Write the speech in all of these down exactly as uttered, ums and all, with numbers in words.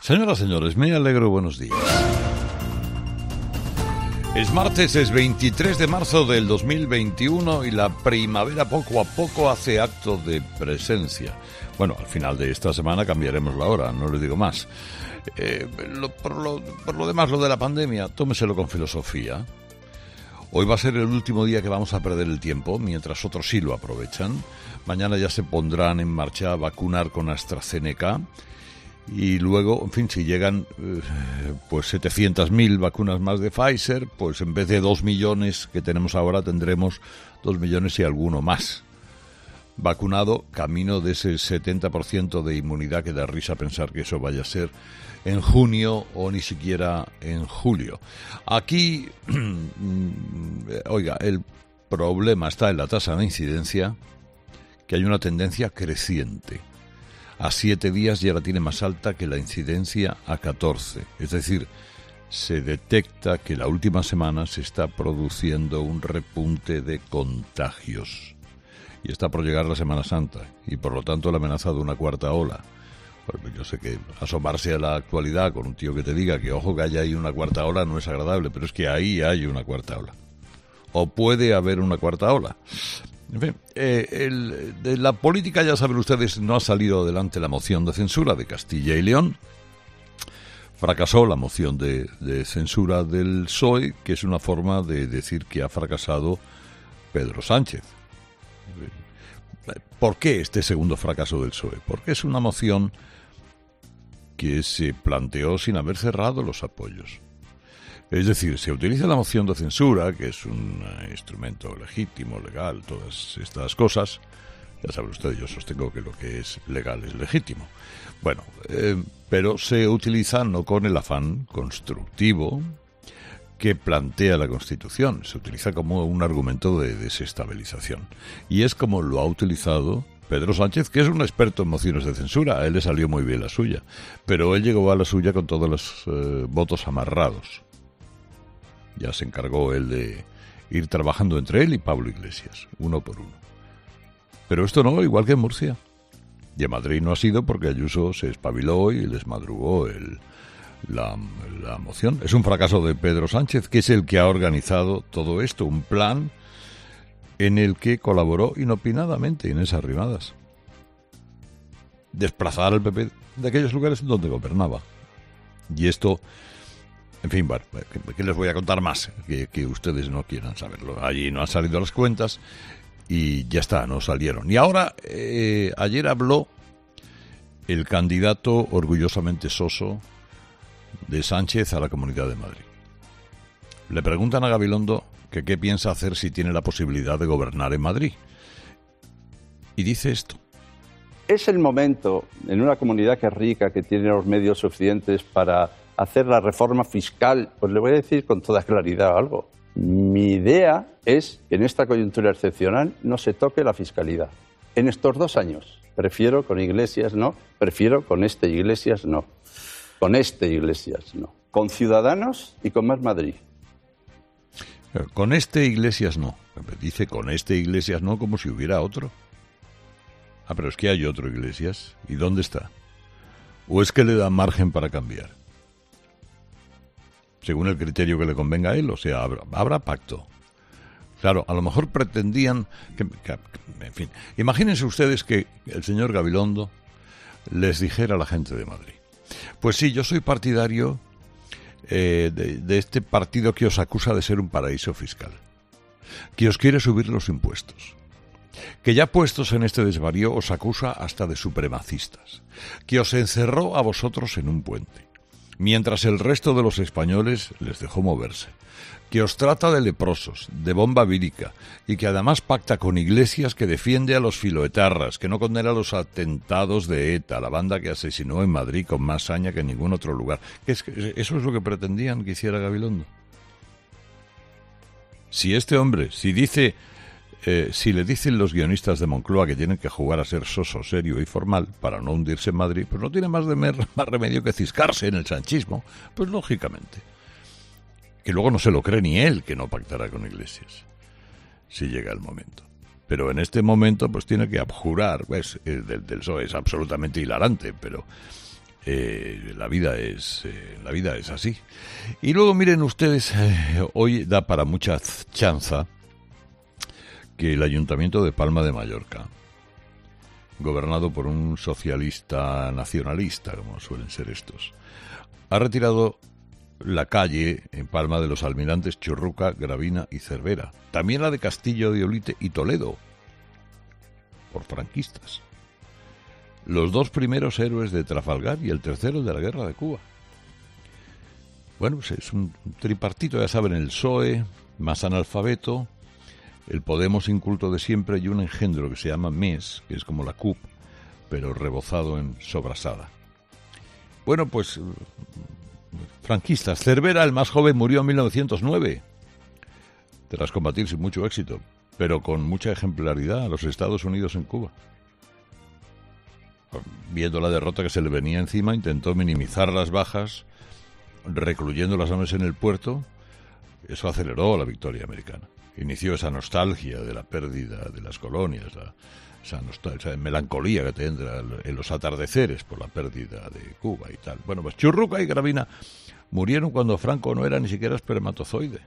Señoras, señores, me alegro, buenos días. Es martes, es veintitrés de marzo del dos mil veintiuno y la primavera poco a poco hace acto de presencia. Bueno, al final de esta semana cambiaremos la hora, no les digo más. Eh, lo, por, lo, por lo demás, lo de la pandemia, tómeselo con filosofía. Hoy va a ser el último día que vamos a perder el tiempo, mientras otros sí lo aprovechan. Mañana ya se pondrán en marcha a vacunar con AstraZeneca. Y luego, en fin, si llegan eh, pues setecientas mil vacunas más de Pfizer, pues en vez de dos millones que tenemos ahora, tendremos dos millones y alguno más. Vacunado, camino de ese setenta por ciento de inmunidad que da risa pensar que eso vaya a ser en junio o ni siquiera en julio. Aquí, oiga, el problema está en la tasa de incidencia, que hay una tendencia creciente. A siete días ya la tiene más alta que la incidencia a catorce. Es decir, se detecta que la última semana se está produciendo un repunte de contagios. Y está por llegar la Semana Santa. Y por lo tanto la amenaza de una cuarta ola. Bueno, yo sé que asomarse a la actualidad con un tío que te diga que ojo que haya ahí una cuarta ola no es agradable, pero es que ahí hay una cuarta ola. O puede haber una cuarta ola. En fin, eh, el, de la política, ya saben ustedes, no ha salido adelante la moción de censura de Castilla y León. Fracasó la moción de, de censura del P S O E, que es una forma de decir que ha fracasado Pedro Sánchez. ¿Por qué este segundo fracaso del P S O E? Porque es una moción que se planteó sin haber cerrado los apoyos. Es decir, se utiliza la moción de censura, que es un instrumento legítimo, legal, todas estas cosas. Ya saben ustedes, yo sostengo que lo que es legal es legítimo. Bueno, eh, pero se utiliza no con el afán constructivo que plantea la Constitución. Se utiliza como un argumento de desestabilización. Y es como lo ha utilizado Pedro Sánchez, que es un experto en mociones de censura. A él le salió muy bien la suya. Pero él llegó a la suya con todos los eh, votos amarrados. Ya se encargó él de ir trabajando entre él y Pablo Iglesias, uno por uno. Pero esto no, igual que en Murcia. Y en Madrid no ha sido porque Ayuso se espabiló y les madrugó el, la, la moción. Es un fracaso de Pedro Sánchez, que es el que ha organizado todo esto, un plan en el que colaboró inopinadamente Inés Arrimadas. Desplazar al P P de aquellos lugares donde gobernaba. Y esto... En fin, bueno, ¿qué les voy a contar más? Que, que ustedes no quieran saberlo. Allí no han salido las cuentas y ya está, no salieron. Y ahora, eh, ayer habló el candidato orgullosamente soso de Sánchez a la Comunidad de Madrid. Le preguntan a Gabilondo que qué piensa hacer si tiene la posibilidad de gobernar en Madrid. Y dice esto. Es el momento, en una comunidad que es rica, que tiene los medios suficientes para hacer la reforma fiscal, pues le voy a decir con toda claridad algo. Mi idea es que en esta coyuntura excepcional no se toque la fiscalidad. En estos dos años, prefiero con Iglesias no, prefiero con este Iglesias no, con este Iglesias no, con Ciudadanos y con Más Madrid. Con este Iglesias no, dice con este Iglesias no como si hubiera otro. Ah, pero es que hay otro Iglesias, ¿y dónde está? ¿O es que le da margen para cambiar? Según el criterio que le convenga a él, o sea, habrá, habrá pacto. Claro, a lo mejor pretendían... Que, que, en fin, imagínense ustedes que el señor Gabilondo les dijera a la gente de Madrid: pues sí, yo soy partidario eh, de, de este partido que os acusa de ser un paraíso fiscal, que os quiere subir los impuestos, que ya puestos en este desvarío os acusa hasta de supremacistas, que os encerró a vosotros en un puente, mientras el resto de los españoles les dejó moverse, que os trata de leprosos, de bomba vírica, y que además pacta con Iglesias, que defiende a los filoetarras, que no condena los atentados de ETA, la banda que asesinó en Madrid con más saña que en ningún otro lugar. ¿Eso es lo que pretendían que hiciera Gabilondo? Si este hombre, si dice... Eh, si le dicen los guionistas de Moncloa que tienen que jugar a ser soso, serio y formal para no hundirse en Madrid, pues no tiene más, de mer, más remedio que ciscarse en el sanchismo, pues lógicamente. Que luego no se lo cree ni él que no pactará con Iglesias, si llega el momento. Pero en este momento pues tiene que abjurar, pues, el del, del P S O E es absolutamente hilarante, pero Eh, la vida es eh, la vida es así. Y luego miren ustedes, eh, hoy da para mucha chanza que el Ayuntamiento de Palma de Mallorca, gobernado por un socialista nacionalista, como suelen ser estos, ha retirado la calle en Palma de los almirantes Churruca, Gravina y Cervera, también la de Castillo de Olite y Toledo, por franquistas. Los dos primeros héroes de Trafalgar y el tercero de la Guerra de Cuba. Bueno, pues es un tripartito, ya saben, el P S O E, más analfabeto, el Podemos inculto de siempre y un engendro que se llama M E S, que es como la C U P, pero rebozado en sobrasada. Bueno, pues franquistas. Cervera, el más joven, murió en mil novecientos nueve, tras combatir sin mucho éxito, pero con mucha ejemplaridad a los Estados Unidos en Cuba. Viendo la derrota que se le venía encima, intentó minimizar las bajas, recluyendo las naves en el puerto. Eso aceleró la victoria americana. Inició esa nostalgia de la pérdida de las colonias, la, esa, nostalgia, esa melancolía que te entra en los atardeceres por la pérdida de Cuba y tal. Bueno, pues Churruca y Gravina murieron cuando Franco no era ni siquiera espermatozoide.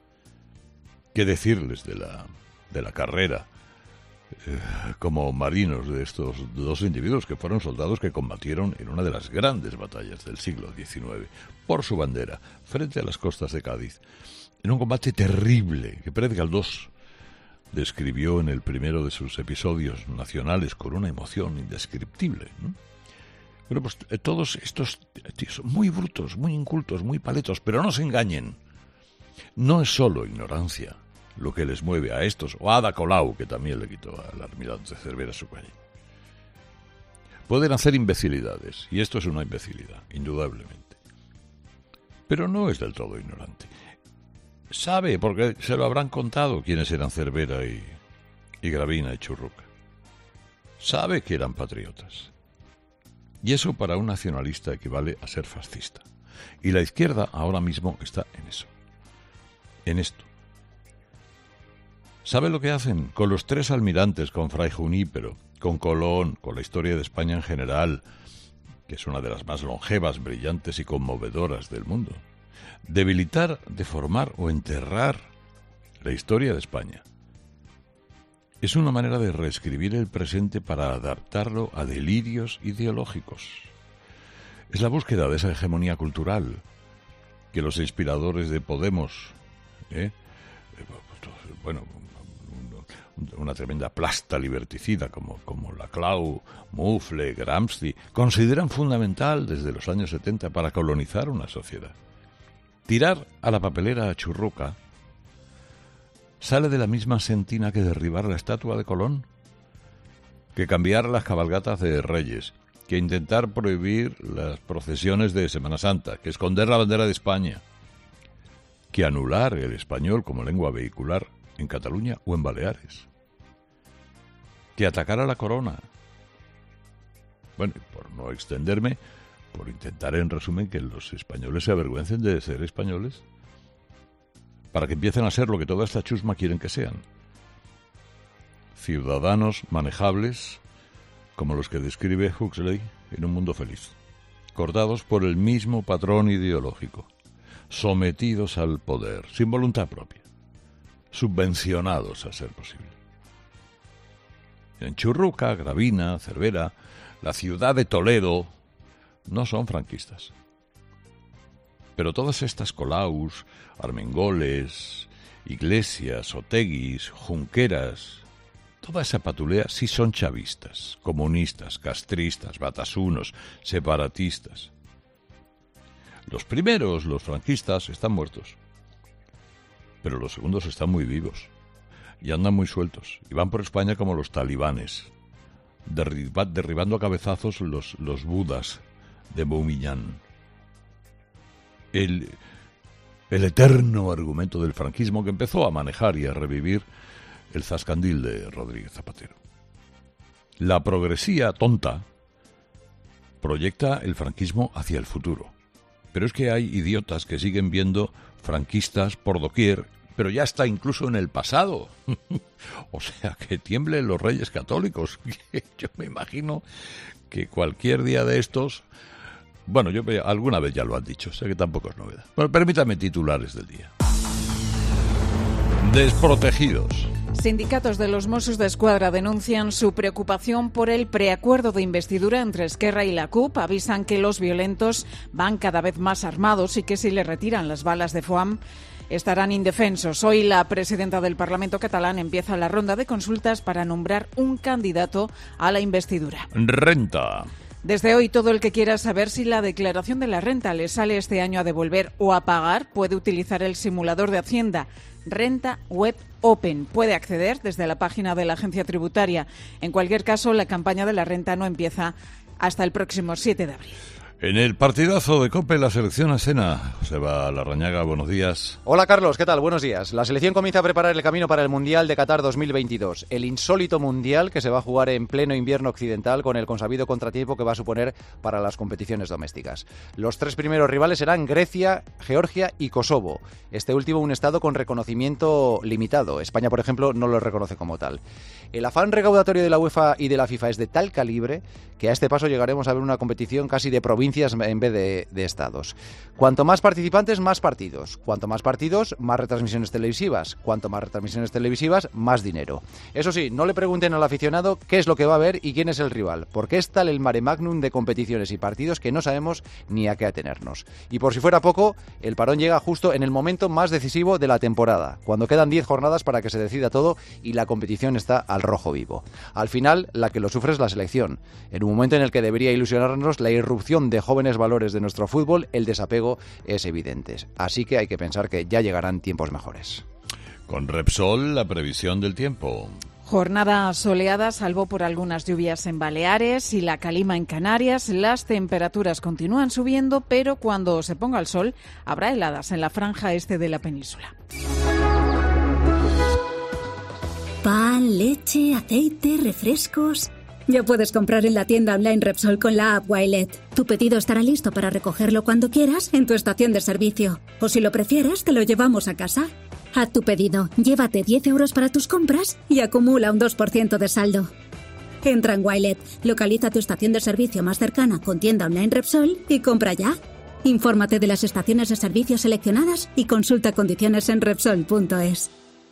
¿Qué decirles de la, de la carrera eh, como marinos de estos dos individuos que fueron soldados que combatieron en una de las grandes batallas del siglo diecinueve por su bandera frente a las costas de Cádiz? En un combate terrible que Pérez Galdós describió en el primero de sus episodios nacionales con una emoción indescriptible, ¿no? Bueno, pues eh, todos estos tíos son muy brutos, muy incultos, muy paletos, pero no se engañen. No es solo ignorancia lo que les mueve a estos, o a Ada Colau, que también le quitó al almirante Cervera su calle. Pueden hacer imbecilidades, y esto es una imbecilidad, indudablemente. Pero no es del todo ignorante. Sabe, porque se lo habrán contado quiénes eran Cervera y, y Gravina y Churruca. Sabe que eran patriotas. Y eso para un nacionalista equivale a ser fascista. Y la izquierda ahora mismo está en eso. En esto. ¿Sabe lo que hacen? Con los tres almirantes, con Fray Junípero, con Colón, con la historia de España en general, que es una de las más longevas, brillantes y conmovedoras del mundo. Debilitar, deformar o enterrar la historia de España. Es una manera de reescribir el presente para adaptarlo a delirios ideológicos. Es la búsqueda de esa hegemonía cultural que los inspiradores de Podemos, ¿eh? bueno, una tremenda plasta liberticida como, como Laclau, Mufle, Gramsci, consideran fundamental desde los años setenta para colonizar una sociedad. Tirar a la papelera a Churruca sale de la misma sentina que derribar la estatua de Colón, que cambiar las cabalgatas de Reyes, que intentar prohibir las procesiones de Semana Santa, que esconder la bandera de España, que anular el español como lengua vehicular en Cataluña o en Baleares, que atacar a la corona. Bueno, por no extenderme, por intentar en resumen que los españoles se avergüencen de ser españoles, para que empiecen a ser lo que toda esta chusma quieren que sean. Ciudadanos manejables, como los que describe Huxley en Un mundo feliz, cortados por el mismo patrón ideológico, sometidos al poder, sin voluntad propia, subvencionados a ser posible. En Churruca, Gravina, Cervera, la ciudad de Toledo, no son franquistas. Pero todas estas Colaus, Armengoles, Iglesias, Oteguis, Junqueras, toda esa patulea sí son chavistas, comunistas, castristas, batasunos, separatistas. Los primeros, los franquistas, están muertos. Pero los segundos están muy vivos y andan muy sueltos y van por España como los talibanes, derriba, derribando a cabezazos los, los budas de Boumillán. El, el eterno argumento del franquismo que empezó a manejar y a revivir el zascandil de Rodríguez Zapatero. La progresía tonta proyecta el franquismo hacia el futuro. Pero es que hay idiotas que siguen viendo franquistas por doquier, pero ya está incluso en el pasado. O sea, que tiemblen los reyes católicos. Yo me imagino que cualquier día de estos Bueno, yo alguna vez ya lo han dicho, sé que tampoco es novedad. Bueno, permítame titulares del día. Desprotegidos. Sindicatos de los Mossos d'Esquadra denuncian su preocupación por el preacuerdo de investidura entre Esquerra y la C U P. Avisan que los violentos van cada vez más armados y que si les retiran las balas de foam estarán indefensos. Hoy la presidenta del Parlamento catalán empieza la ronda de consultas para nombrar un candidato a la investidura. Renta. Desde hoy, todo el que quiera saber si la declaración de la renta le sale este año a devolver o a pagar puede utilizar el simulador de Hacienda Renta Web Open. Puede acceder desde la página de la agencia tributaria. En cualquier caso, la campaña de la renta no empieza hasta el próximo siete de abril. En el partidazo de COPE, la selección Asena. Joseba Larrañaga, buenos días. Hola Carlos, ¿qué tal? Buenos días. La selección comienza a preparar el camino para el Mundial de Qatar dos mil veintidós. El insólito Mundial que se va a jugar en pleno invierno occidental con el consabido contratiempo que va a suponer para las competiciones domésticas. Los tres primeros rivales serán Grecia, Georgia y Kosovo. Este último un estado con reconocimiento limitado. España, por ejemplo, no lo reconoce como tal. El afán recaudatorio de la UEFA y de la FIFA es de tal calibre que a este paso llegaremos a ver una competición casi de provincias en vez de, de estados. Cuanto más participantes, más partidos. Cuanto más partidos, más retransmisiones televisivas. Cuanto más retransmisiones televisivas, más dinero. Eso sí, no le pregunten al aficionado qué es lo que va a ver y quién es el rival, porque es tal el mare magnum de competiciones y partidos que no sabemos ni a qué atenernos. Y por si fuera poco, el parón llega justo en el momento más decisivo de la temporada, cuando quedan diez jornadas para que se decida todo y la competición está al rojo vivo. Al final, la que lo sufre es la selección. En un momento en el que debería ilusionarnos la irrupción de jóvenes valores de nuestro fútbol, el desapego es evidente. Así que hay que pensar que ya llegarán tiempos mejores. Con Repsol, la previsión del tiempo. Jornada soleada, salvo por algunas lluvias en Baleares y la calima en Canarias. Las temperaturas continúan subiendo, pero cuando se ponga el sol habrá heladas en la franja este de la península. Pan, leche, aceite, refrescos. Ya puedes comprar en la tienda online Repsol con la app Wilet. Tu pedido estará listo para recogerlo cuando quieras en tu estación de servicio. O si lo prefieres, te lo llevamos a casa. Haz tu pedido, llévate diez euros para tus compras y acumula un dos por ciento de saldo. Entra en Wilet, localiza tu estación de servicio más cercana con tienda online Repsol y compra ya. Infórmate de las estaciones de servicio seleccionadas y consulta condiciones en Repsol punto es.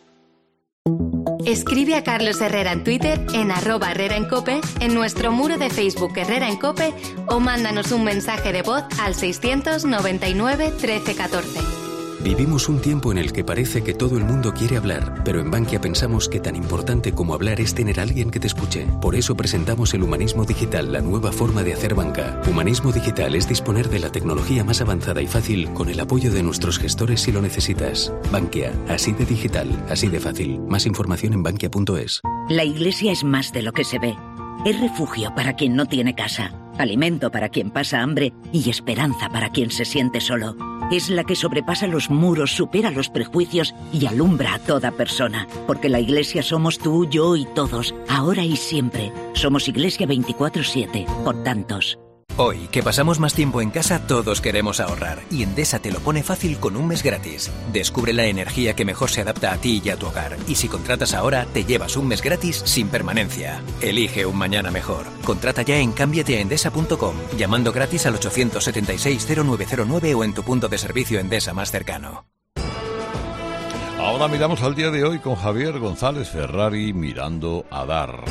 Escribe a Carlos Herrera en Twitter, en arroba Herrera en Cope, en nuestro muro de Facebook Herrera en Cope o mándanos un mensaje de voz al seiscientos noventa y nueve trece catorce. Vivimos un tiempo en el que parece que todo el mundo quiere hablar, pero en Bankia pensamos que tan importante como hablar es tener a alguien que te escuche. Por eso presentamos el Humanismo Digital, la nueva forma de hacer banca. Humanismo Digital es disponer de la tecnología más avanzada y fácil con el apoyo de nuestros gestores si lo necesitas. Bankia, así de digital, así de fácil. Más información en bankia punto es. La Iglesia es más de lo que se ve. Es refugio para quien no tiene casa, alimento para quien pasa hambre y esperanza para quien se siente solo. Es la que sobrepasa los muros, supera los prejuicios y alumbra a toda persona. Porque la Iglesia somos tú, yo y todos, ahora y siempre. Somos Iglesia veinticuatro siete, por tantos. Hoy, que pasamos más tiempo en casa, todos queremos ahorrar. Y Endesa te lo pone fácil con un mes gratis. Descubre la energía que mejor se adapta a ti y a tu hogar. Y si contratas ahora, te llevas un mes gratis sin permanencia. Elige un mañana mejor. Contrata ya en cámbiate a endesa punto com, llamando gratis al ochocientos setenta y seis cero nueve cero nueve o en tu punto de servicio Endesa más cercano. Ahora miramos al día de hoy con Javier González Ferrari mirando a dar.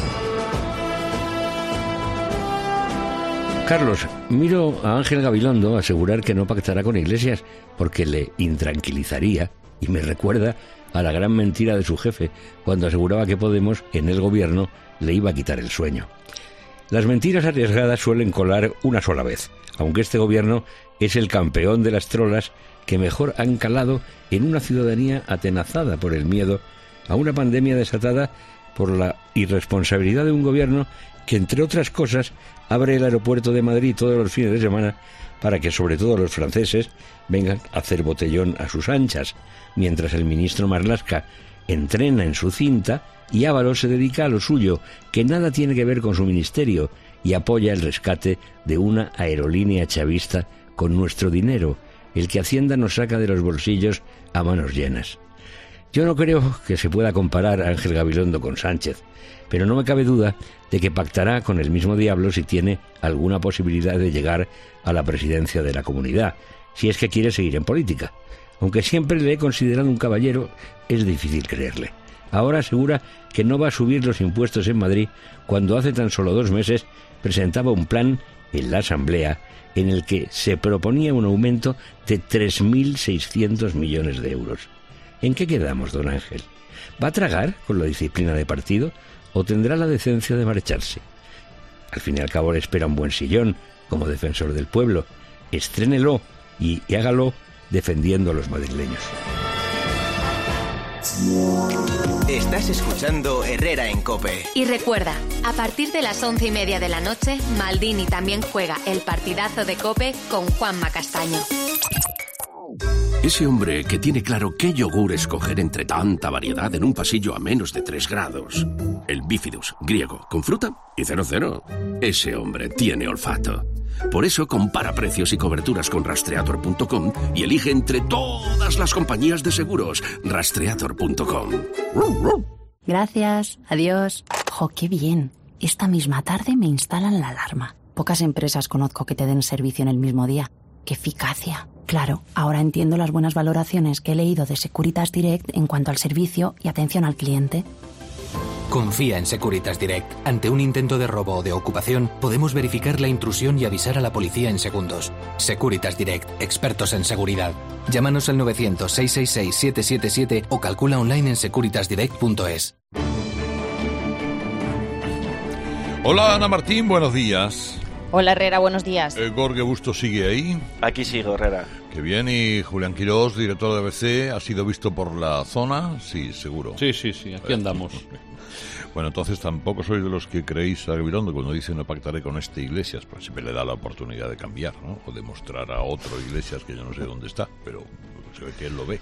Carlos, miro a Ángel Gabilondo asegurar que no pactará con Iglesias porque le intranquilizaría y me recuerda a la gran mentira de su jefe cuando aseguraba que Podemos, en el gobierno, le iba a quitar el sueño. Las mentiras arriesgadas suelen colar una sola vez, aunque este gobierno es el campeón de las trolas que mejor han calado en una ciudadanía atenazada por el miedo a una pandemia desatada por la irresponsabilidad de un gobierno que, entre otras cosas, abre el aeropuerto de Madrid todos los fines de semana para que, sobre todo los franceses, vengan a hacer botellón a sus anchas, mientras el ministro Marlaska entrena en su cinta y Ábalos se dedica a lo suyo, que nada tiene que ver con su ministerio, y apoya el rescate de una aerolínea chavista con nuestro dinero, el que Hacienda nos saca de los bolsillos a manos llenas. Yo no creo que se pueda comparar a Ángel Gabilondo con Sánchez, pero no me cabe duda de que pactará con el mismo diablo si tiene alguna posibilidad de llegar a la presidencia de la Comunidad, si es que quiere seguir en política. Aunque siempre le he considerado un caballero, es difícil creerle. Ahora asegura que no va a subir los impuestos en Madrid cuando hace tan solo dos meses presentaba un plan en la Asamblea en el que se proponía un aumento de tres mil seiscientos millones de euros. ¿En qué quedamos, don Ángel? ¿Va a tragar con la disciplina de partido o tendrá la decencia de marcharse? Al fin y al cabo le espera un buen sillón como defensor del pueblo. Estrénelo y, y hágalo defendiendo a los madrileños. Estás escuchando Herrera en COPE. Y recuerda, a partir de las once y media de la noche, Maldini también juega el partidazo de COPE con Juanma Castaño. Ese hombre que tiene claro qué yogur escoger entre tanta variedad en un pasillo a menos de tres grados. El bífidus, griego, con fruta y cero cero. Ese hombre tiene olfato. Por eso compara precios y coberturas con rastreator punto com y elige entre todas las compañías de seguros. rastreator punto com. Gracias, adiós. Jo, qué bien. Esta misma tarde me instalan la alarma. Pocas empresas conozco que te den servicio en el mismo día. ¡Qué eficacia! Claro, ahora entiendo las buenas valoraciones que he leído de Securitas Direct en cuanto al servicio y atención al cliente. Confía en Securitas Direct. Ante un intento de robo o de ocupación, podemos verificar la intrusión y avisar a la policía en segundos. Securitas Direct, expertos en seguridad. Llámanos al novecientos, seiscientos sesenta y seis, siete siete siete o calcula online en securitas direct punto es. Hola Ana Martín, buenos días. Hola Herrera, buenos días. Eh, Gorge Bustos sigue ahí. Aquí sigo, Herrera. Qué bien, y Julián Quirós, director de A B C, ¿ha sido visto por la zona? Sí, seguro. Sí, sí, sí, aquí andamos. Bueno, entonces tampoco sois de los que creéis a Gabilondo cuando dice no pactaré con este Iglesias, pues siempre le da la oportunidad de cambiar, ¿no? O de mostrar a otro Iglesias que yo no sé dónde está, pero se ve que él lo ve.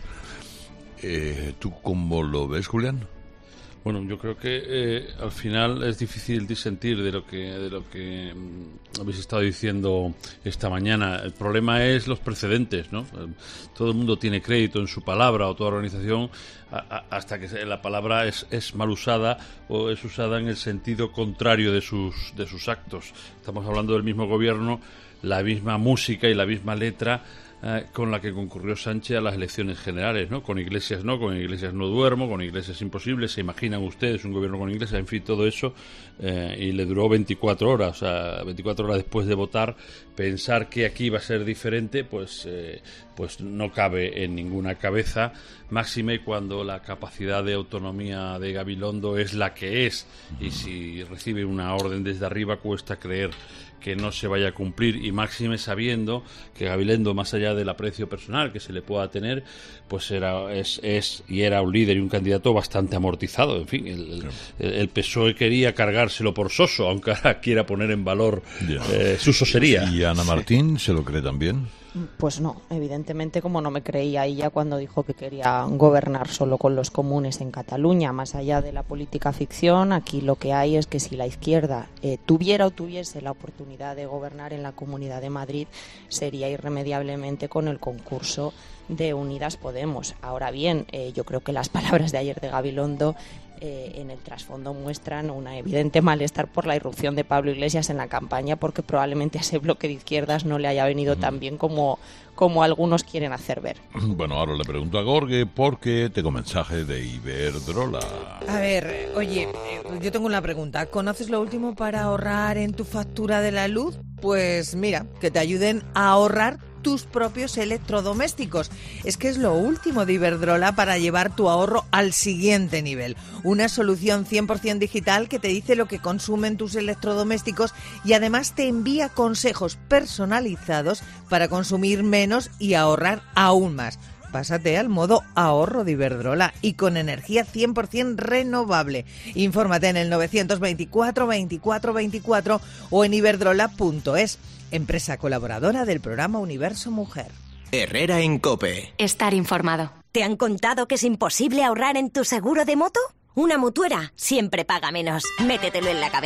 Eh, ¿Tú cómo lo ves, Julián? Bueno, yo creo que eh, al final es difícil disentir de lo que de lo que mm, habéis estado diciendo esta mañana. El problema es los precedentes, ¿no? Eh, todo el mundo tiene crédito en su palabra o toda organización a, a, hasta que la palabra es, es mal usada o es usada en el sentido contrario de sus de sus actos. Estamos hablando del mismo gobierno, la misma música y la misma letra Eh, con la que concurrió Sánchez a las elecciones generales, ¿no? Con Iglesias no, con Iglesias no duermo, con Iglesias imposible, se imaginan ustedes un gobierno con Iglesias, en fin, todo eso, eh, y le duró veinticuatro horas, o sea, veinticuatro horas después de votar, pensar que aquí va a ser diferente, pues, eh, pues no cabe en ninguna cabeza, máxime cuando la capacidad de autonomía de Gabilondo es la que es, y si recibe una orden desde arriba cuesta creer que no se vaya a cumplir, y máxime sabiendo que Gabilondo, más allá del aprecio personal que se le pueda tener, pues era es, es y era un líder y un candidato bastante amortizado. En fin, el, el, el P S O E quería cargárselo por soso, aunque ahora quiera poner en valor eh, su sosería. ¿Y Ana Martín se lo cree también? Pues no, evidentemente, como no me creía ella cuando dijo que quería gobernar solo con los comunes en Cataluña. Más allá de la política ficción, aquí lo que hay es que si la izquierda eh, tuviera o tuviese la oportunidad de gobernar en la Comunidad de Madrid, sería irremediablemente con el concurso de Unidas Podemos. Ahora bien, eh, yo creo que las palabras de ayer de Gabilondo Eh, en el trasfondo muestran una evidente malestar por la irrupción de Pablo Iglesias en la campaña, porque probablemente a ese bloque de izquierdas no le haya venido mm. tan bien como, como algunos quieren hacer ver. Bueno, ahora le pregunto a Gorge porque tengo mensaje de Iberdrola. A ver, oye, yo tengo una pregunta. ¿Conoces lo último para ahorrar en tu factura de la luz? Pues mira, que te ayuden a ahorrar tus propios electrodomésticos. Es que es lo último de Iberdrola para llevar tu ahorro al siguiente nivel. Una solución cien por ciento digital que te dice lo que consumen tus electrodomésticos y además te envía consejos personalizados para consumir menos y ahorrar aún más. Pásate al modo ahorro de Iberdrola y con energía cien por ciento renovable. Infórmate en el novecientos veinticuatro veinticuatro veinticuatro o en iberdrola punto es. Empresa colaboradora del programa Universo Mujer. Herrera en COPE. Estar informado. ¿Te han contado que es imposible ahorrar en tu seguro de moto? Una mutuera siempre paga menos. Métetelo en la cabeza.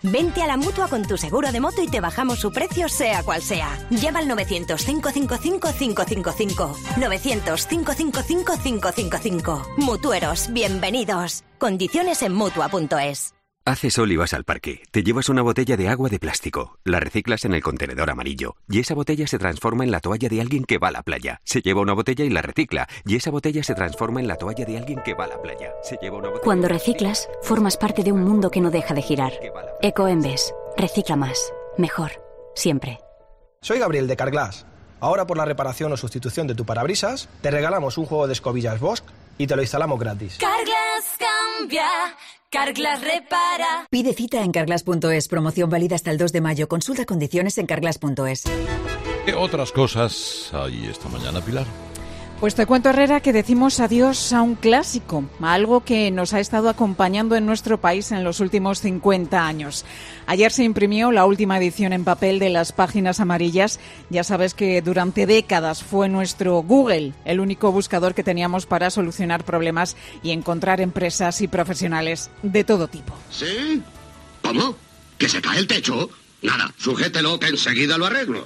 Vente a la Mutua con tu seguro de moto y te bajamos su precio sea cual sea. Llama al novecientos, cinco cinco cinco, cinco cinco cinco. novecientos, cinco cinco cinco, cinco cinco cinco. Mutueros, bienvenidos. Condiciones en Mutua punto es. Hace sol y vas al parque. Te llevas una botella de agua de plástico. La reciclas en el contenedor amarillo. Y esa botella se transforma en la toalla de alguien que va a la playa. Se lleva una botella y la recicla. Y esa botella se transforma en la toalla de alguien que va a la playa. Se lleva una botella. Cuando reciclas, formas parte de un mundo que no deja de girar. Ecoembes. Recicla más. Mejor. Siempre. Soy Gabriel de Carglass. Ahora por la reparación o sustitución de tu parabrisas, te regalamos un juego de escobillas Bosch y te lo instalamos gratis. Carglass cambia. Carglass repara. Pide cita en carglass punto es. Promoción válida hasta el dos de mayo. Consulta condiciones en carglass punto es. Otras cosas hay esta mañana, Pilar. Pues te cuento, Herrera, que decimos adiós a un clásico, a algo que nos ha estado acompañando en nuestro país en los últimos cincuenta años. Ayer se imprimió la última edición en papel de las páginas amarillas. Ya sabes que durante décadas fue nuestro Google el único buscador que teníamos para solucionar problemas y encontrar empresas y profesionales de todo tipo. ¿Sí? ¿Cómo? ¿Que se cae el techo? Nada, sujételo que enseguida lo arreglo.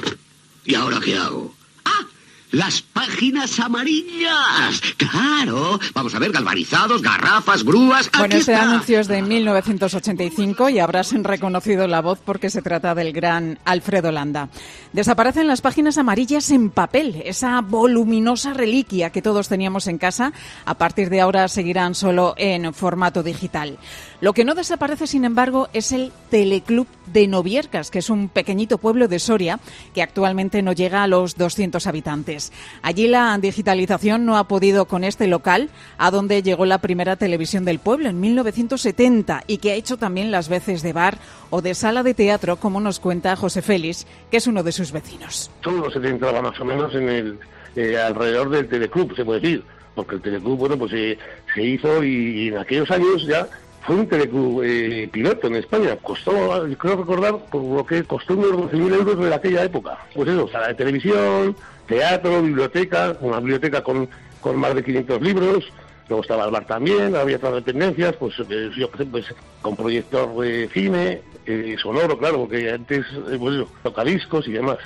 ¿Y ahora qué hago? ¡Ah! ¡Las páginas amarillas! ¡Claro! Vamos a ver, galvanizados, garrafas, grúas... Bueno, aquí este está. anuncio es de mil novecientos ochenta y cinco y habrás reconocido la voz porque se trata del gran Alfredo Landa. Desaparecen las páginas amarillas en papel, esa voluminosa reliquia que todos teníamos en casa. A partir de ahora seguirán solo en formato digital. Lo que no desaparece, sin embargo, es el Teleclub de Noviercas, que es un pequeñito pueblo de Soria que actualmente no llega a los doscientos habitantes. Allí la digitalización no ha podido con este local, a donde llegó la primera televisión del pueblo en mil novecientos setenta y que ha hecho también las veces de bar o de sala de teatro, como nos cuenta José Félix, que es uno de sus vecinos. Todo lo se centraba más o menos en el eh, alrededor del Teleclub, se puede decir, porque el Teleclub, bueno, pues eh, se hizo y, y en aquellos años ya fue un teleclub eh, piloto en España. Costó, creo recordar, por lo que costó unos doce mil euros de aquella época. Pues eso, sala de televisión, teatro, biblioteca, una biblioteca con, con más de quinientos libros. Luego estaba el bar también, había otras dependencias, pues eh, yo qué sé, pues con proyector de cine, eh, sonoro, claro, porque antes, eh, pues eso, tocadiscos y demás.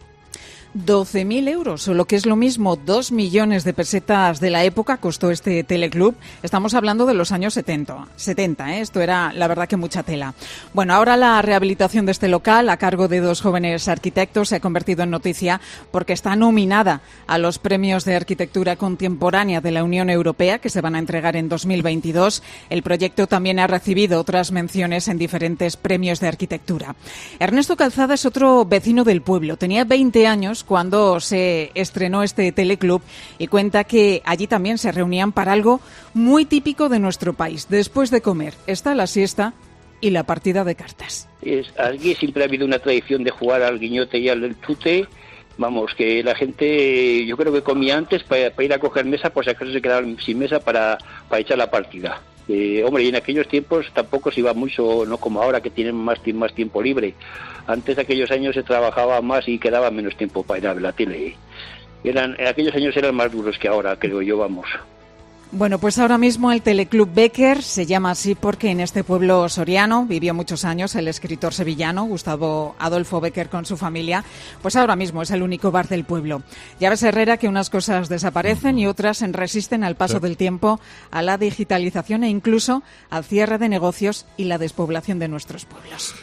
doce mil euros, o lo que es lo mismo, dos millones de pesetas de la época costó este teleclub. Estamos hablando de los años setenta, setenta, ¿eh? Esto era, la verdad, que mucha tela. Bueno, ahora la rehabilitación de este local, a cargo de dos jóvenes arquitectos, se ha convertido en noticia porque está nominada a los premios de arquitectura contemporánea de la Unión Europea, que se van a entregar en dos mil veintidós. El proyecto también ha recibido otras menciones en diferentes premios de arquitectura. Ernesto Calzada es otro vecino del pueblo. Tenía veinte años cuando se estrenó este teleclub y cuenta que allí también se reunían para algo muy típico de nuestro país. Después de comer está la siesta y la partida de cartas. Es, aquí siempre ha habido una tradición de jugar al guiñote y al tute. Vamos, que la gente, yo creo que comía antes para, para ir a coger mesa, por si acaso se quedaban sin mesa para, para echar la partida. Eh, hombre, y en aquellos tiempos tampoco se iba mucho, no como ahora que tienen más, más tiempo libre. Antes de aquellos años se trabajaba más y quedaba menos tiempo para ir a ver la tele. Eran, en aquellos años eran más duros que ahora, creo yo, vamos. Bueno, pues ahora mismo el Teleclub Becker se llama así porque en este pueblo soriano vivió muchos años el escritor sevillano Gustavo Adolfo Becker con su familia. Pues ahora mismo es el único bar del pueblo. Ya ves, Herrera, que unas cosas desaparecen y otras resisten al paso sí. del tiempo, a la digitalización e incluso al cierre de negocios y la despoblación de nuestros pueblos.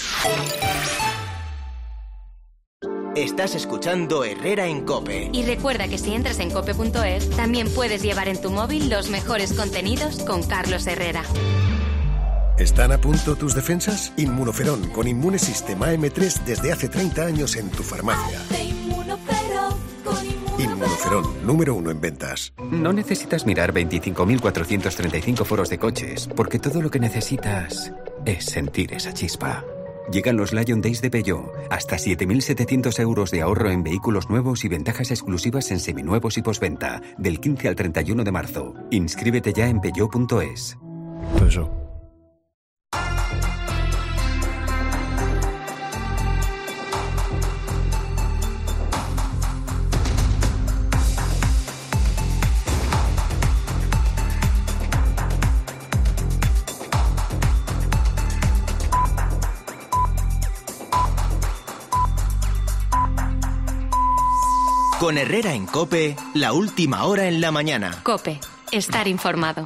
Estás escuchando Herrera en COPE. Y recuerda que si entras en cope punto es, también puedes llevar en tu móvil los mejores contenidos con Carlos Herrera. ¿Están a punto tus defensas? Inmunoferón con Inmunesystem A M tres desde hace treinta años en tu farmacia. Inmunoferón, número uno en ventas. No necesitas mirar veinticinco mil cuatrocientos treinta y cinco foros de coches, porque todo lo que necesitas es sentir esa chispa. Llegan los Lion Days de Peugeot. Hasta siete mil setecientos euros de ahorro en vehículos nuevos y ventajas exclusivas en seminuevos y postventa. Del quince al treinta y uno de marzo. Inscríbete ya en peugeot punto es. Peugeot. Con Herrera en COPE, la última hora en la mañana. COPE, estar informado.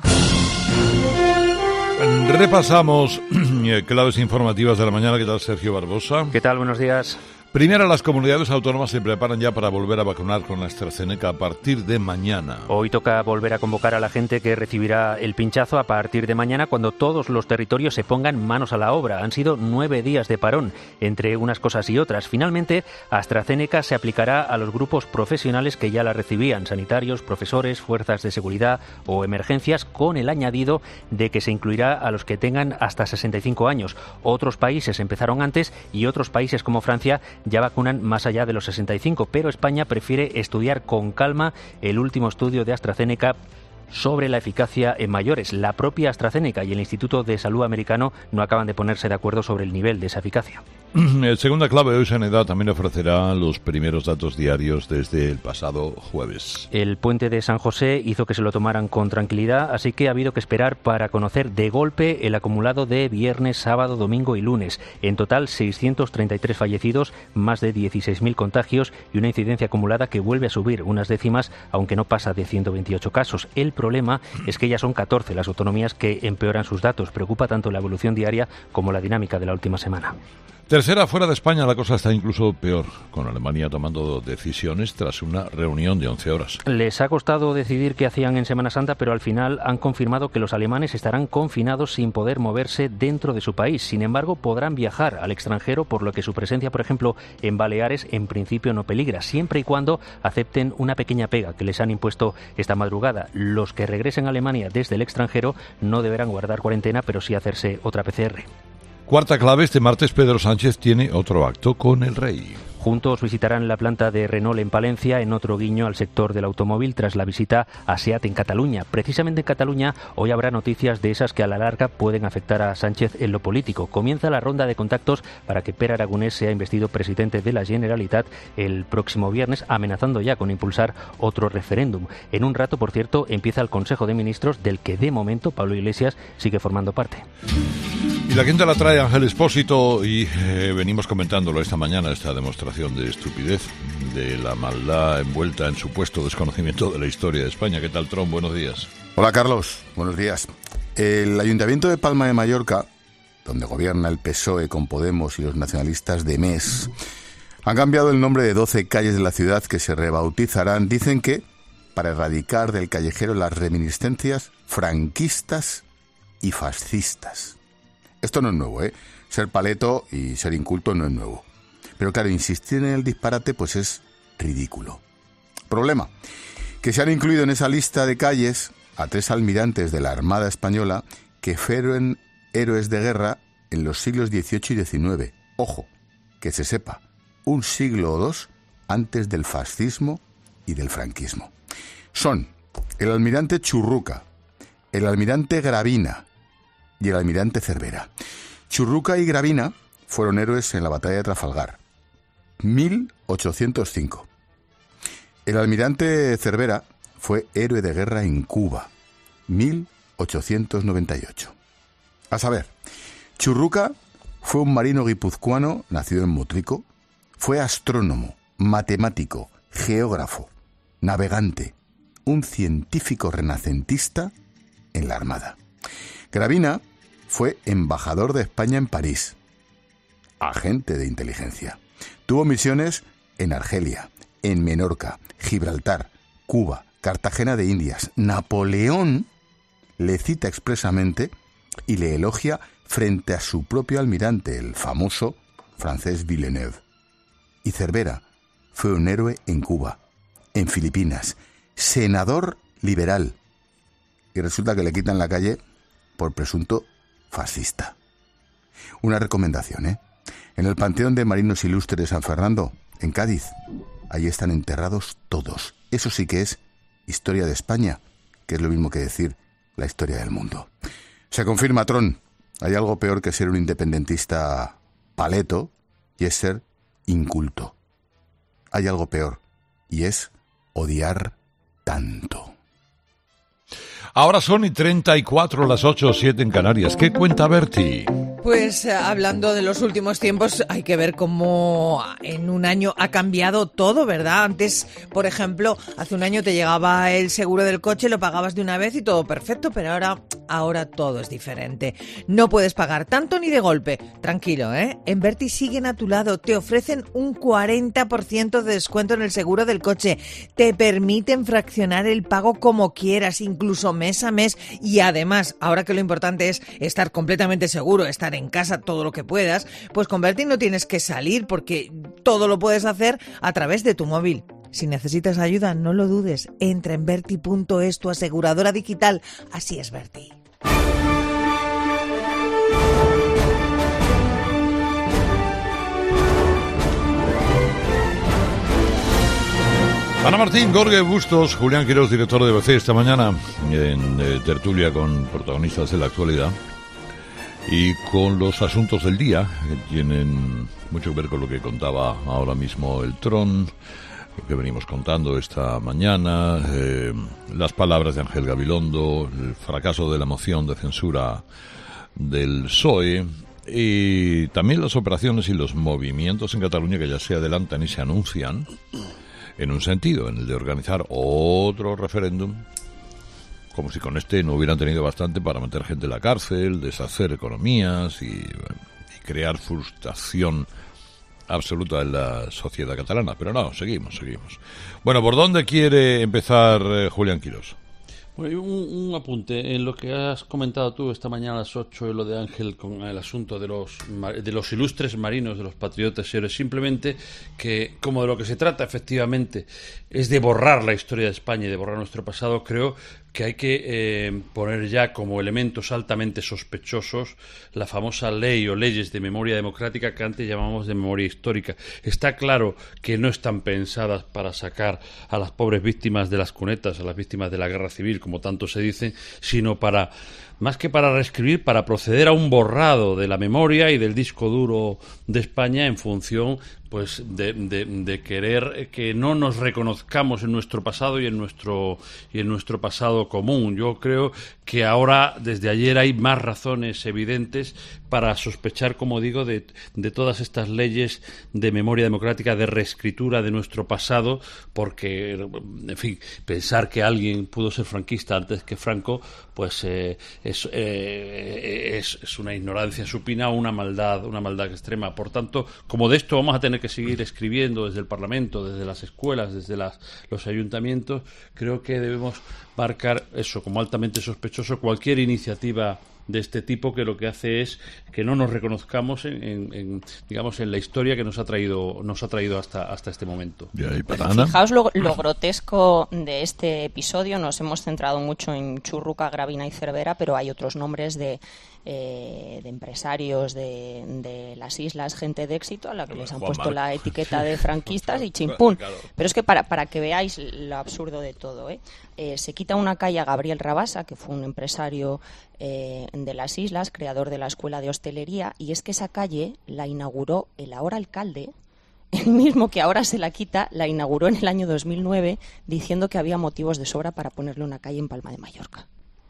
Repasamos claves informativas de la mañana. ¿Qué tal, Sergio Barbosa? ¿Qué tal? Buenos días. Primero, las comunidades autónomas se preparan ya para volver a vacunar con la AstraZeneca a partir de mañana. Hoy toca volver a convocar a la gente que recibirá el pinchazo a partir de mañana, cuando todos los territorios se pongan manos a la obra. Han sido nueve días de parón entre unas cosas y otras. Finalmente, AstraZeneca se aplicará a los grupos profesionales que ya la recibían: sanitarios, profesores, fuerzas de seguridad o emergencias, con el añadido de que se incluirá a los que tengan hasta sesenta y cinco años. Otros países empezaron antes y otros países como Francia ya vacunan más allá de los sesenta y cinco, pero España prefiere estudiar con calma el último estudio de AstraZeneca sobre la eficacia en mayores. La propia AstraZeneca y el Instituto de Salud americano no acaban de ponerse de acuerdo sobre el nivel de esa eficacia. El segunda clave, hoy Sanidad también ofrecerá los primeros datos diarios desde el pasado jueves. El puente de San José hizo que se lo tomaran con tranquilidad, así que ha habido que esperar para conocer de golpe el acumulado de viernes, sábado, domingo y lunes. En total, seiscientos treinta y tres fallecidos, más de dieciséis mil contagios y una incidencia acumulada que vuelve a subir unas décimas, aunque no pasa de ciento veintiocho casos. El problema es que ya son catorce las autonomías que empeoran sus datos. Preocupa tanto la evolución diaria como la dinámica de la última semana. Tercera, fuera de España la cosa está incluso peor, con Alemania tomando decisiones tras una reunión de once horas. Les ha costado decidir qué hacían en Semana Santa, pero al final han confirmado que los alemanes estarán confinados sin poder moverse dentro de su país. Sin embargo, podrán viajar al extranjero, por lo que su presencia, por ejemplo, en Baleares, en principio no peligra, siempre y cuando acepten una pequeña pega que les han impuesto esta madrugada. Los que regresen a Alemania desde el extranjero no deberán guardar cuarentena, pero sí hacerse otra P C R. Cuarta clave, este martes Pedro Sánchez tiene otro acto con el rey. Juntos visitarán la planta de Renault en Palencia, en otro guiño al sector del automóvil tras la visita a SEAT en Cataluña. Precisamente en Cataluña hoy habrá noticias de esas que a la larga pueden afectar a Sánchez en lo político. Comienza la ronda de contactos para que Pere Aragonés sea investido presidente de la Generalitat el próximo viernes, amenazando ya con impulsar otro referéndum. En un rato, por cierto, empieza el Consejo de Ministros, del que de momento Pablo Iglesias sigue formando parte. Y la quinta la trae Ángel Expósito y eh, venimos comentándolo esta mañana, esta demostración de estupidez, de la maldad envuelta en supuesto desconocimiento de la historia de España. ¿Qué tal, Tron? Buenos días. Hola, Carlos. Buenos días. El Ayuntamiento de Palma de Mallorca, donde gobierna el P S O E con Podemos y los nacionalistas de M E S, han cambiado el nombre de doce calles de la ciudad que se rebautizarán, dicen que para erradicar del callejero las reminiscencias franquistas y fascistas. Esto no es nuevo, ¿eh? Ser paleto y ser inculto no es nuevo. Pero claro, insistir en el disparate pues es ridículo. Problema, que se han incluido en esa lista de calles a tres almirantes de la Armada Española que fueron héroes de guerra en los siglos dieciocho y diecinueve. Ojo, que se sepa, un siglo o dos antes del fascismo y del franquismo. Son el almirante Churruca, el almirante Gravina y el almirante Cervera. Churruca y Gravina fueron héroes en la batalla de Trafalgar, mil ochocientos cinco. El almirante Cervera fue héroe de guerra en Cuba, mil ochocientos noventa y ocho. A saber, Churruca fue un marino guipuzcoano nacido en Motrico, fue astrónomo, matemático, geógrafo, navegante, un científico renacentista en la Armada. Gravina fue embajador de España en París, agente de inteligencia. Tuvo misiones en Argelia, en Menorca, Gibraltar, Cuba, Cartagena de Indias. Napoleón le cita expresamente y le elogia frente a su propio almirante, el famoso francés Villeneuve. Y Cervera fue un héroe en Cuba, en Filipinas, senador liberal. Y resulta que le quitan la calle por presunto fascista. Una recomendación, ¿eh? En el Panteón de Marinos Ilustres de San Fernando, en Cádiz, ahí están enterrados todos. Eso sí que es historia de España, que es lo mismo que decir la historia del mundo. Se confirma, Tron, hay algo peor que ser un independentista paleto, y es ser inculto. Hay algo peor, y es odiar tanto. Ahora son y treinta y cuatro, las ocho o siete en Canarias. ¿Qué cuenta Bertie? Pues hablando de los últimos tiempos, hay que ver cómo en un año ha cambiado todo, ¿verdad? Antes, por ejemplo, hace un año te llegaba el seguro del coche, lo pagabas de una vez y todo perfecto, pero ahora, ahora todo es diferente. No puedes pagar tanto ni de golpe. Tranquilo, ¿eh? En Verti siguen a tu lado, te ofrecen un cuarenta por ciento de descuento en el seguro del coche, te permiten fraccionar el pago como quieras, incluso mes a mes, y además, ahora que lo importante es estar completamente seguro, estar en casa todo lo que puedas, pues con Verti no tienes que salir porque todo lo puedes hacer a través de tu móvil. Si necesitas ayuda, no lo dudes. Entra en Verti punto es, tu aseguradora digital. Así es Verti. Ana Martín, Jorge Bustos, Julián Quirós, director de B C, esta mañana en eh, tertulia con protagonistas de la actualidad y con los asuntos del día, que tienen mucho que ver con lo que contaba ahora mismo el Tron, lo que venimos contando esta mañana, eh, las palabras de Ángel Gabilondo, el fracaso de la moción de censura del P S O E y también las operaciones y los movimientos en Cataluña que ya se adelantan y se anuncian en un sentido, en el de organizar otro referéndum, como si con este no hubieran tenido bastante para meter gente en la cárcel, deshacer economías y, y crear frustración absoluta en la sociedad catalana. Pero no, seguimos, seguimos. Bueno, ¿por dónde quiere empezar eh, Julián Quirós? Bueno, un, un apunte en lo que has comentado tú esta mañana a las ocho, lo de Ángel con el asunto de los de los ilustres marinos, de los patriotas héroes. Simplemente que, como de lo que se trata efectivamente es de borrar la historia de España y de borrar nuestro pasado, creo que hay que eh, poner ya como elementos altamente sospechosos la famosa ley o leyes de memoria democrática que antes llamamos de memoria histórica. Está claro que no están pensadas para sacar a las pobres víctimas de las cunetas, a las víctimas de la guerra civil, como tanto se dice, sino para, más que para reescribir, para proceder a un borrado de la memoria y del disco duro de España en función pues de, de, de querer que no nos reconozcamos en nuestro pasado y en nuestro y en nuestro pasado común. Yo creo que ahora, desde ayer, hay más razones evidentes para sospechar, como digo, de, de todas estas leyes de memoria democrática, de reescritura de nuestro pasado, porque, en fin, pensar que alguien pudo ser franquista antes que Franco, pues eh, es, eh, es, es una ignorancia supina, una maldad, una maldad extrema. Por tanto, como de esto vamos a tener que seguir escribiendo desde el Parlamento, desde las escuelas, desde las, los ayuntamientos, creo que debemos marcar eso como altamente sospechoso cualquier iniciativa de este tipo que lo que hace es que no nos reconozcamos en, en, en digamos en la historia que nos ha traído nos ha traído hasta hasta este momento. Fijaos lo, lo grotesco de este episodio. Nos hemos centrado mucho en Churruca, Gravina y Cervera, pero hay otros nombres de eh, de empresarios de, de las islas, gente de éxito a la que les han puesto la etiqueta de franquistas y chimpún. Pero es que para, para que veáis lo absurdo de todo, ¿eh? Eh, se quita una calle a Gabriel Rabasa, que fue un empresario eh, de las islas, creador de la Escuela de Hostelería, y es que esa calle la inauguró el ahora alcalde, el mismo que ahora se la quita, la inauguró en el año dos mil nueve diciendo que había motivos de sobra para ponerle una calle en Palma de Mallorca.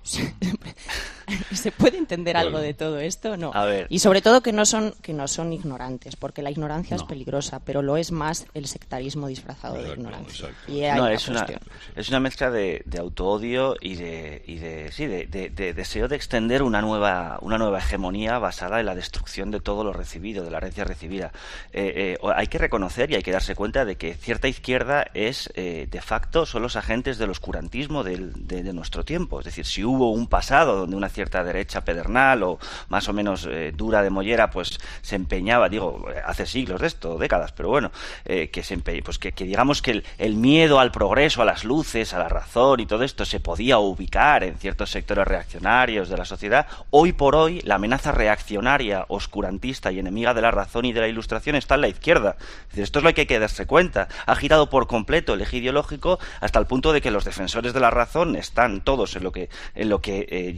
¿Se puede entender algo de todo esto? No. A ver. Y sobre todo que no son que no son ignorantes, porque la ignorancia No. es peligrosa, pero lo es más el sectarismo disfrazado de ignorancia. Y ahí No, la es una, cuestión. es una mezcla de, de autoodio y de, y de sí, de, de- de deseo de extender una nueva una nueva hegemonía basada en la destrucción de todo lo recibido, de la herencia recibida. Eh, eh, o- hay que reconocer y hay que darse cuenta de que cierta izquierda es, eh, de facto, son los agentes del oscurantismo del- de, de nuestro tiempo. Es decir, si hubo un pasado donde una cierta derecha pedernal o más o menos eh, dura de mollera pues se empeñaba, digo, hace siglos de esto, décadas, pero bueno, eh, que se empe- pues que, que digamos que el, el miedo al progreso, a las luces, a la razón y todo esto se podía ubicar en ciertos sectores reaccionarios de la sociedad. Hoy por hoy la amenaza reaccionaria, oscurantista y enemiga de la razón y de la ilustración está en la izquierda. Es decir, esto es lo que hay que darse cuenta. Ha girado por completo el eje ideológico hasta el punto de que los defensores de la razón están todos en lo que en lo que eh, llamamos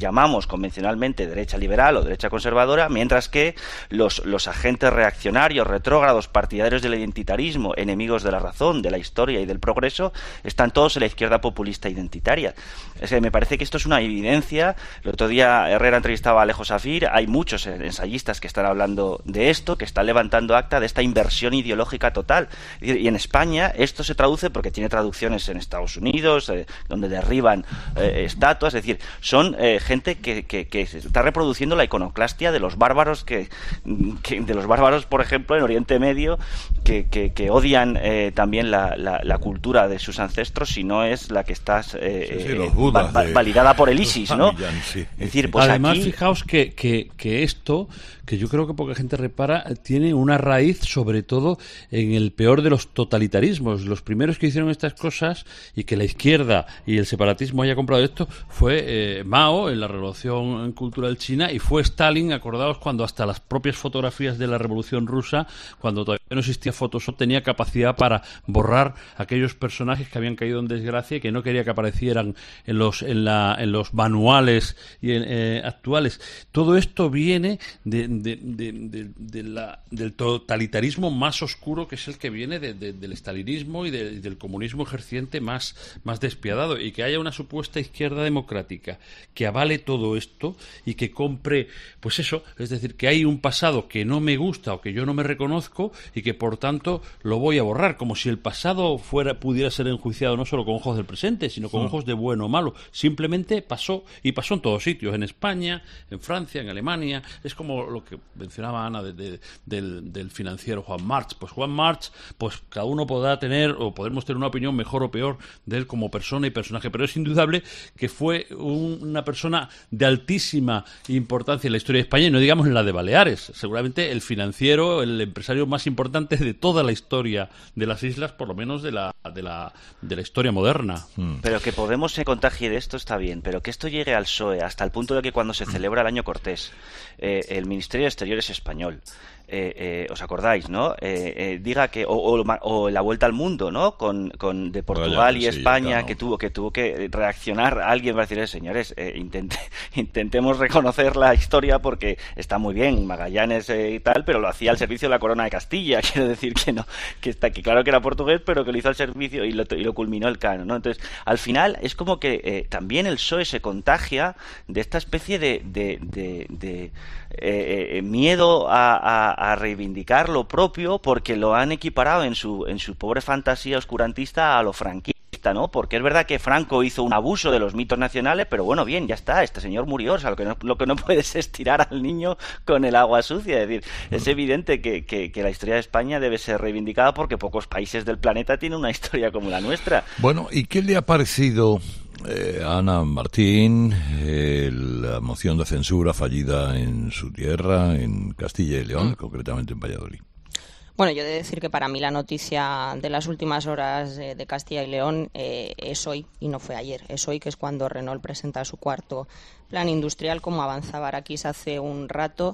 digamos, convencionalmente derecha liberal o derecha conservadora, mientras que los, los agentes reaccionarios, retrógrados, partidarios del identitarismo, enemigos de la razón, de la historia y del progreso, están todos en la izquierda populista identitaria. Es que me parece que esto es una evidencia. El otro día Herrera entrevistaba a Alejo Safir, hay muchos ensayistas que están hablando de esto, que están levantando acta de esta inversión ideológica total. Y en España esto se traduce, porque tiene traducciones en Estados Unidos, eh, donde derriban eh, estatuas, es decir, son eh, gente que, que, que está reproduciendo la iconoclastia de los bárbaros, que, que de los bárbaros, por ejemplo, en Oriente Medio, que, que, que odian eh, también la, la, la cultura de sus ancestros, si no es la que está eh, sí, sí, los budas va, de... validada por el ISIS, ¿no? Sí. Es decir, pues además, aquí... fijaos que, que, que esto, que yo creo que poca gente repara, tiene una raíz sobre todo en el peor de los totalitarismos. Los primeros que hicieron estas cosas y que la izquierda y el separatismo haya comprado esto fue eh, Mao en la Revolución Cultural China, y fue Stalin, acordaos, cuando hasta las propias fotografías de la Revolución Rusa, cuando todavía no existía Photoshop, tenía capacidad para borrar aquellos personajes que habían caído en desgracia y que no quería que aparecieran en los en la en los manuales y en, eh, actuales. Todo esto viene de, de, de, de, de la, del totalitarismo más oscuro, que es el que viene de, de, del estalinismo y de, del comunismo ejerciente más, más despiadado, y que haya una supuesta izquierda democrática que avale todo esto y que compre, pues eso, es decir, que hay un pasado que no me gusta o que yo no me reconozco y que por tanto lo voy a borrar, como si el pasado fuera pudiera ser enjuiciado no solo con ojos del presente, sino con sí. ojos de bueno o malo. Simplemente pasó, y pasó en todos sitios, en España, en Francia, en Alemania. Es como lo que mencionaba Ana de, de, del, del financiero Juan March. Pues Juan March, pues cada uno podrá tener o podremos tener una opinión mejor o peor de él como persona y personaje, pero es indudable que fue un, una persona de altísima importancia en la historia de España, y no digamos en la de Baleares. Seguramente el financiero, el empresario más importante de toda la historia de las islas, por lo menos de la de la, de la historia moderna. Pero que Podemos se contagie de esto está bien, pero que esto llegue al P S O E hasta el punto de que cuando se celebra el año Cortés, eh, el Ministerio de Exteriores español, Eh, eh, os acordáis, ¿no? Eh, eh, diga que o, o, o la vuelta al mundo, ¿no? Con, con de Portugal Vaya, y sí, España, claro. que tuvo que tuvo que reaccionar a alguien para decir, señores, eh, intente, intentemos reconocer la historia, porque está muy bien Magallanes eh, y tal, pero lo hacía al servicio de la corona de Castilla. Quiero decir que no, que está que claro que era portugués, pero que lo hizo al servicio y lo, y lo culminó el cano, ¿no? Entonces, al final es como que eh, también el P S O E se contagia de esta especie de, de, de, de eh, eh, miedo a, a a reivindicar lo propio, porque lo han equiparado en su en su pobre fantasía oscurantista a lo franquista, ¿no? Porque es verdad que Franco hizo un abuso de los mitos nacionales, pero bueno, bien, ya está, este señor murió, o sea, lo que no, lo que no puedes es tirar al niño con el agua sucia. Es decir, es evidente que, que, que la historia de España debe ser reivindicada, porque pocos países del planeta tienen una historia como la nuestra. Bueno, ¿y qué le ha parecido Eh, Ana Martín, eh, la moción de censura fallida en su tierra, en Castilla y León, mm. concretamente en Valladolid? Bueno, yo he de decir que para mí la noticia de las últimas horas de, de Castilla y León eh, es hoy, y no fue ayer. Es hoy, que es cuando Renault presenta su cuarto plan industrial, como avanzaba Araquis hace un rato,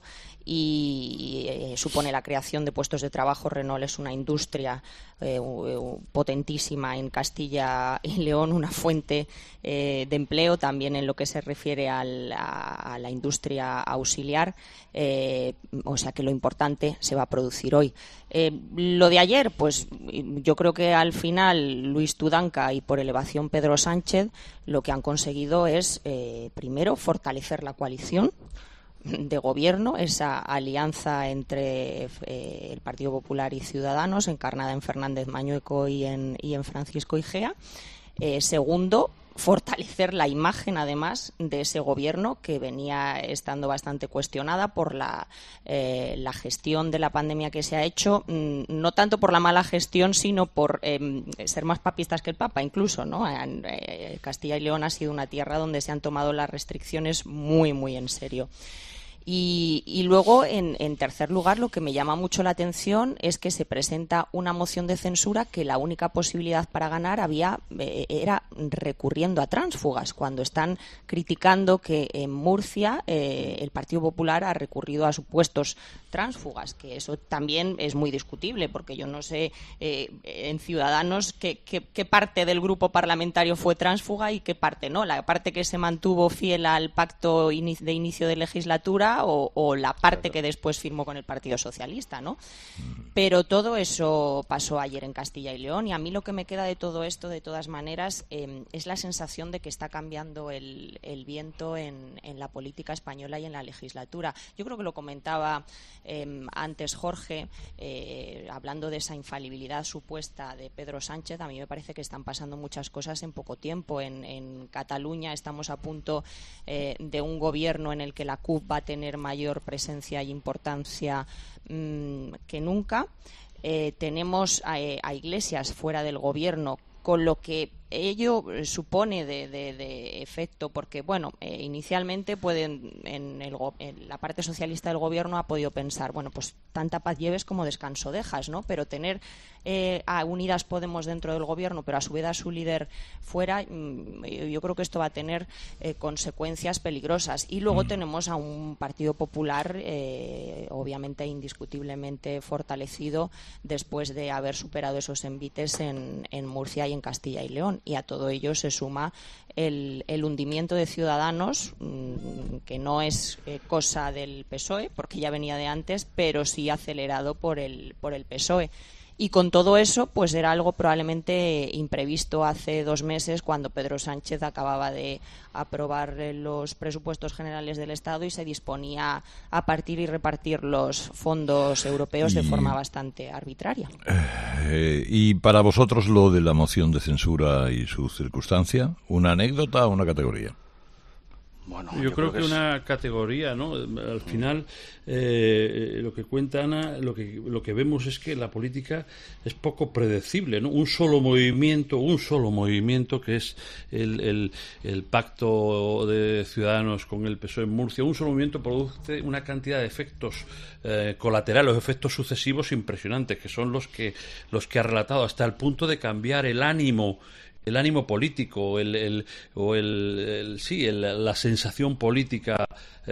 y eh, supone la creación de puestos de trabajo. Renault es una industria eh, potentísima en Castilla y León, una fuente eh, de empleo también en lo que se refiere al, a, a la industria auxiliar, eh, o sea que lo importante se va a producir hoy. Eh, lo de ayer, pues yo creo que al final Luis Tudanca y por elevación Pedro Sánchez lo que han conseguido es, eh, primero, fortalecer la coalición de gobierno, esa alianza entre eh, el Partido Popular y Ciudadanos, encarnada en Fernández Mañueco y en, y en Francisco Igea. Eh, segundo, fortalecer la imagen, además, de ese gobierno, que venía estando bastante cuestionada por la, eh, la gestión de la pandemia que se ha hecho, no tanto por la mala gestión, sino por eh, ser más papistas que el Papa, incluso, ¿no? En, eh, Castilla y León ha sido una tierra donde se han tomado las restricciones muy, muy en serio. Y, y luego, en, en tercer lugar, lo que me llama mucho la atención es que se presenta una moción de censura que la única posibilidad para ganar había eh, era recurriendo a tránsfugas, cuando están criticando que en Murcia eh, el Partido Popular ha recurrido a supuestos tránsfugas, que eso también es muy discutible, porque yo no sé eh, en Ciudadanos qué, qué, qué parte del grupo parlamentario fue tránsfuga y qué parte no, la parte que se mantuvo fiel al pacto de inicio de legislatura o, o la parte que después firmó con el Partido Socialista, ¿no? Pero todo eso pasó ayer en Castilla y León, y a mí lo que me queda de todo esto, de todas maneras, eh, es la sensación de que está cambiando el, el viento en, en la política española y en la legislatura. Yo creo que lo comentaba eh, antes Jorge, eh, hablando de esa infalibilidad supuesta de Pedro Sánchez. A mí me parece que están pasando muchas cosas en poco tiempo. En, en Cataluña estamos a punto eh, de un gobierno en el que la C U P va a tener mayor presencia y importancia mmm, que nunca. Eh, tenemos a, a Iglesias fuera del gobierno, con lo que ello supone de, de, de efecto, porque bueno, eh, inicialmente pueden en, el, en la parte socialista del gobierno ha podido pensar, bueno, pues tanta paz lleves como descanso dejas, ¿no? Pero tener eh, a Unidas Podemos dentro del gobierno, pero a su vez a su líder fuera, yo creo que esto va a tener eh, consecuencias peligrosas. Y luego mm. tenemos a un Partido Popular eh, obviamente indiscutiblemente fortalecido después de haber superado esos envites en, en Murcia y en Castilla y León. Y a todo ello se suma el, el hundimiento de Ciudadanos, mmm, que no es eh, cosa del P S O E, porque ya venía de antes, pero sí acelerado por el, por el P S O E. Y con todo eso, pues era algo probablemente imprevisto hace dos meses, cuando Pedro Sánchez acababa de aprobar los presupuestos generales del Estado y se disponía a partir y repartir los fondos europeos y... de forma bastante arbitraria. Eh, y para vosotros lo de la moción de censura y su circunstancia, ¿una anécdota o una categoría? Bueno, yo, yo creo, creo que, que es una categoría, ¿no? Al final, eh, lo que cuenta Ana, lo que lo que vemos es que la política es poco predecible, ¿no? Un solo movimiento, un solo movimiento que es el, el, el pacto de Ciudadanos con el P S O E en Murcia, un solo movimiento produce una cantidad de efectos eh, colaterales, los efectos sucesivos impresionantes, que son los que los que ha relatado, hasta el punto de cambiar el ánimo el ánimo político, el, el, o el, el sí, el, la sensación política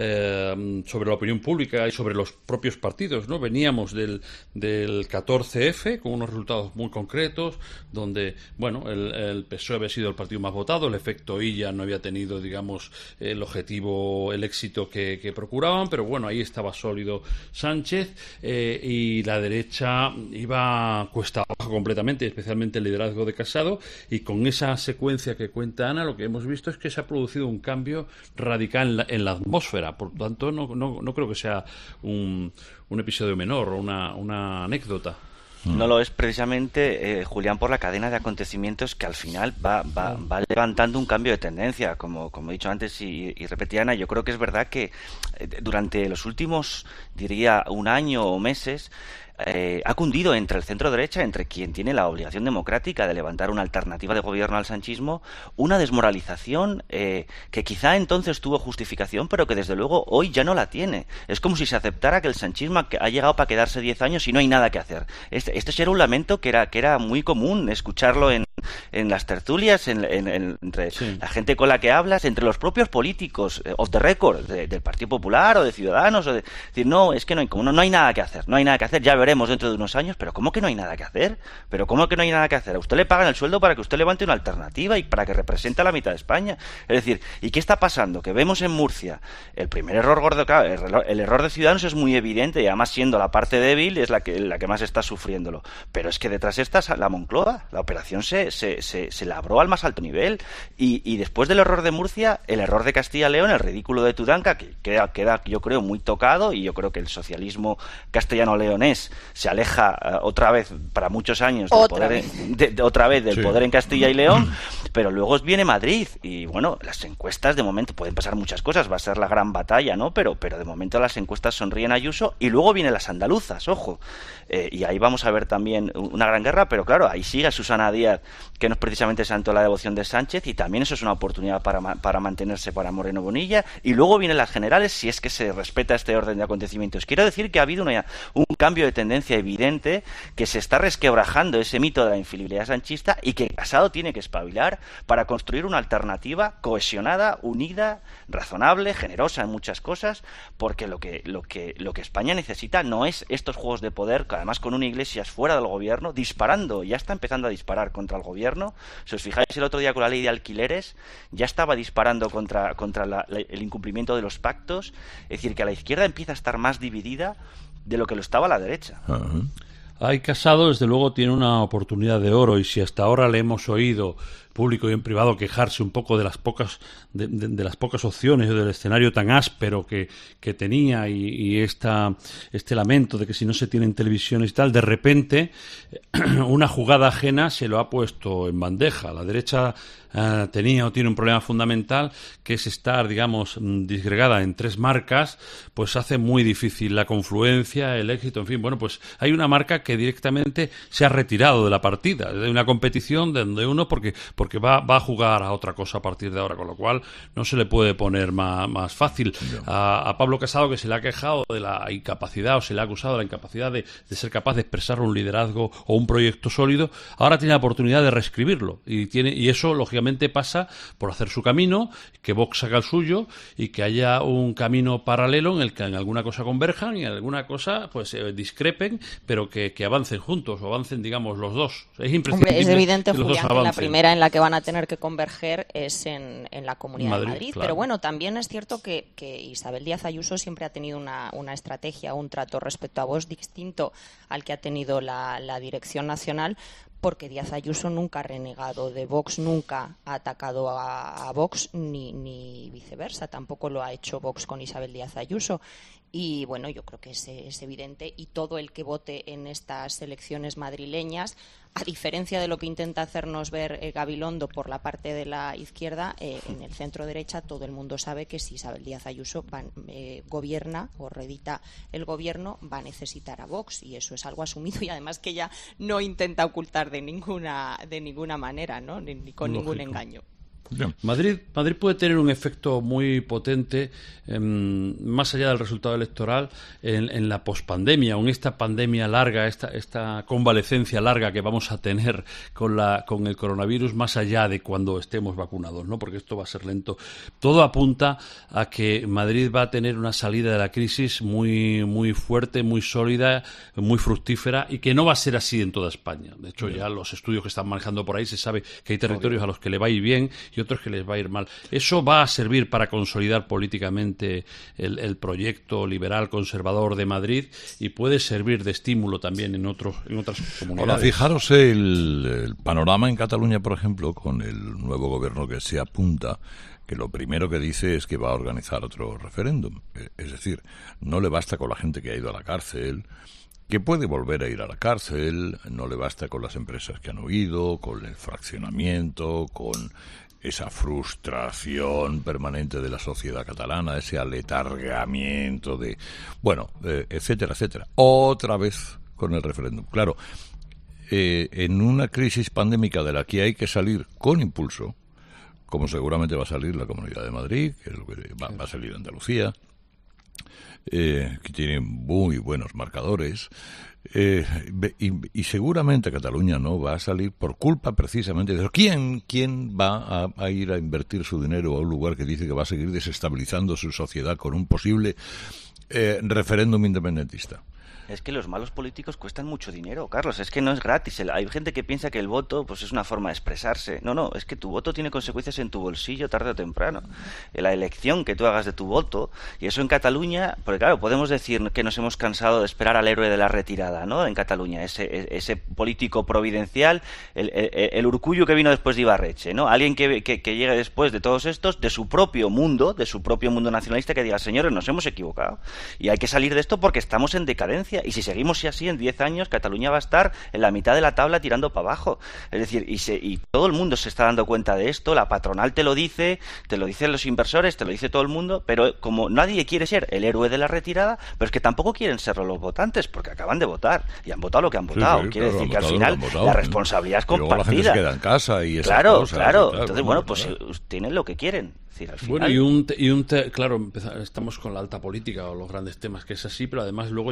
eh, sobre la opinión pública y sobre los propios partidos, ¿no? Veníamos del, del catorce efe con unos resultados muy concretos, donde, bueno, el, el P S O E había sido el partido más votado, el efecto Illa no había tenido, digamos, el objetivo, el éxito que, que procuraban, pero bueno, ahí estaba sólido Sánchez, eh, y la derecha iba cuesta abajo completamente, especialmente el liderazgo de Casado, y con esa secuencia que cuenta Ana, lo que hemos visto es que se ha producido un cambio radical en la, en la atmósfera. Por lo tanto, no, no, no creo que sea un, un episodio menor o una, una anécdota. No lo es precisamente, eh, Julián, por la cadena de acontecimientos que al final va, va, va levantando un cambio de tendencia, como, como he dicho antes y, y repetí Ana. Yo creo que es verdad que eh, durante los últimos, diría, un año o meses, Eh, ha cundido entre el centro derecha, entre quien tiene la obligación democrática de levantar una alternativa de gobierno al sanchismo, una desmoralización eh, que quizá entonces tuvo justificación, pero que desde luego hoy ya no la tiene. Es como si se aceptara que el sanchismo ha llegado para quedarse diez años y no hay nada que hacer. Este, este era un lamento que era, que era muy común escucharlo en, en las tertulias, en, en, en, entre sí. la gente con la que hablas, entre los propios políticos eh, off the record de, del Partido Popular o de Ciudadanos, o de decir, no, es que no hay, como no, no hay nada que hacer, no hay nada que hacer, ya veremos dentro de unos años. Pero ¿cómo que no hay nada que hacer? ¿Pero cómo que no hay nada que hacer? A usted le pagan el sueldo para que usted levante una alternativa y para que represente a la mitad de España. Es decir, ¿y qué está pasando? Que vemos en Murcia el primer error gordo, claro, el, el error de Ciudadanos es muy evidente y además siendo la parte débil es la que, la que más está sufriéndolo. Pero es que detrás está la Moncloa. La operación se, se, se, se labró al más alto nivel y, y después del error de Murcia, el error de Castilla y León, el ridículo de Tudanca, que queda, queda yo creo muy tocado, y yo creo que el socialismo castellano-leonés se aleja uh, otra vez para muchos años del otra poder vez, en, de, de, otra vez del sí. poder en Castilla y León, pero luego viene Madrid y bueno, las encuestas de momento pueden pasar muchas cosas, va a ser la gran batalla, ¿no? Pero, pero de momento las encuestas sonríen a Ayuso y luego vienen las andaluzas, ojo, eh, y ahí vamos a ver también una gran guerra, pero claro, ahí sigue Susana Díaz, que no es precisamente santo de la devoción de Sánchez, y también eso es una oportunidad para, para mantenerse para Moreno Bonilla, y luego vienen las generales si es que se respeta este orden de acontecimientos. Quiero decir que ha habido una, un cambio de tendencia evidente, que se está resquebrajando ese mito de la infalibilidad sanchista y que Casado tiene que espabilar para construir una alternativa cohesionada, unida, razonable, generosa en muchas cosas, porque lo que, lo que, lo que España necesita no es estos juegos de poder, que además con una Iglesias fuera del gobierno, disparando, ya está empezando a disparar contra el gobierno. Si os fijáis el otro día con la ley de alquileres, ya estaba disparando contra, contra la, la, el incumplimiento de los pactos. Es decir, que a la izquierda empieza a estar más dividida de lo que lo estaba a la derecha. Uh-huh. Ay, Casado, desde luego, tiene una oportunidad de oro, y si hasta ahora le hemos oído, público y en privado, quejarse un poco de las pocas de, de, de las pocas opciones, del escenario tan áspero que, que tenía, y, y esta, este lamento de que si no se tienen televisiones y tal, de repente una jugada ajena se lo ha puesto en bandeja. La derecha uh, tenía o tiene un problema fundamental, que es estar, digamos, disgregada en tres marcas, pues hace muy difícil la confluencia, el éxito, en fin. Bueno, pues hay una marca que directamente se ha retirado de la partida, de una competición donde uno, porque porque va, va a jugar a otra cosa a partir de ahora, con lo cual no se le puede poner más, más fácil. A, a Pablo Casado, que se le ha quejado de la incapacidad, o se le ha acusado de la incapacidad de, de ser capaz de expresar un liderazgo o un proyecto sólido, ahora tiene la oportunidad de reescribirlo, y tiene y eso lógicamente pasa por hacer su camino, que Vox haga el suyo, y que haya un camino paralelo en el que en alguna cosa converjan y en alguna cosa pues eh, discrepen, pero que, que avancen juntos, o avancen, digamos, los dos. Es imprescindible. Hombre, es evidente, que los Julián, dos que la primera en la que van a tener que converger es en, en la Comunidad Madrid, de Madrid. claro. Pero bueno, también es cierto que, que Isabel Díaz Ayuso siempre ha tenido una, una estrategia, un trato respecto a Vox distinto al que ha tenido la, la dirección nacional, porque Díaz Ayuso nunca ha renegado de Vox, nunca ha atacado a, a Vox, ni, ni viceversa. Tampoco lo ha hecho Vox con Isabel Díaz Ayuso. Y bueno, yo creo que es, es evidente, y todo el que vote en estas elecciones madrileñas, a diferencia de lo que intenta hacernos ver eh, Gabilondo por la parte de la izquierda, eh, en el centro derecha todo el mundo sabe que si Isabel Díaz Ayuso va, eh, gobierna o reedita el gobierno, va a necesitar a Vox, y eso es algo asumido, y además que ella no intenta ocultar de ninguna de ninguna manera, ¿no? Ni, ni con Lógico. ningún engaño. Madrid, Madrid puede tener un efecto muy potente, eh, más allá del resultado electoral, en, en la pospandemia, o en esta pandemia larga, esta, esta convalecencia larga que vamos a tener con, la, con el coronavirus, más allá de cuando estemos vacunados, ¿no? Porque esto va a ser lento. Todo apunta a que Madrid va a tener una salida de la crisis muy, muy fuerte, muy sólida, muy fructífera, y que no va a ser así en toda España. De hecho, ya los estudios que están manejando por ahí, se sabe que hay territorios a los que le va a ir bien y otros que les va a ir mal. Eso va a servir para consolidar políticamente el, el proyecto liberal conservador de Madrid, y puede servir de estímulo también en otros en otras comunidades. Ahora, fijaros el, el panorama en Cataluña, por ejemplo, con el nuevo gobierno que se apunta, que lo primero que dice es que va a organizar otro referéndum. Es decir, no le basta con la gente que ha ido a la cárcel, que puede volver a ir a la cárcel, no le basta con las empresas que han huido, con el fraccionamiento, con esa frustración permanente de la sociedad catalana, ese aletargamiento de, bueno, eh, etcétera, etcétera. Otra vez con el referéndum. Claro, eh, en una crisis pandémica de la que hay que salir con impulso, como seguramente va a salir la Comunidad de Madrid, que es lo que va, va a salir Andalucía, eh, que tiene muy buenos marcadores, Eh, y, y seguramente Cataluña no va a salir por culpa precisamente de eso. ¿Quién, quién va a, a ir a invertir su dinero a un lugar que dice que va a seguir desestabilizando su sociedad con un posible eh, referéndum independentista? Es que los malos políticos cuestan mucho dinero, Carlos, es que no es gratis. Hay gente que piensa que el voto pues es una forma de expresarse. No, no, es que tu voto tiene consecuencias en tu bolsillo tarde o temprano. La elección que tú hagas de tu voto, y eso en Cataluña, porque claro, podemos decir que nos hemos cansado de esperar al héroe de la retirada, ¿no? En Cataluña, ese, ese político providencial, el, el, el Urkullu que vino después de Ibarretxe, ¿no? Alguien que, que, que llegue después de todos estos, de su propio mundo, de su propio mundo nacionalista, que diga, señores, nos hemos equivocado y hay que salir de esto porque estamos en decadencia. Y si seguimos así, en diez años, Cataluña va a estar en la mitad de la tabla tirando para abajo. Es decir, y, se, y todo el mundo se está dando cuenta de esto, la patronal te lo dice, te lo dicen los inversores, te lo dice todo el mundo, pero como nadie quiere ser el héroe de la retirada, pero es que tampoco quieren serlo los votantes, porque acaban de votar, y han votado lo que han votado. Sí, sí, quiere claro, decir que al votado, final votado, la responsabilidad es compartida. Y luego la gente se queda en casa y esas claro, cosas, claro, claro. Entonces, bueno, pues claro, tienen lo que quieren. Es decir, al final... Bueno, y un, te, y un te, claro, empezamos, estamos con la alta política o los grandes temas, que es así, pero además luego llevado al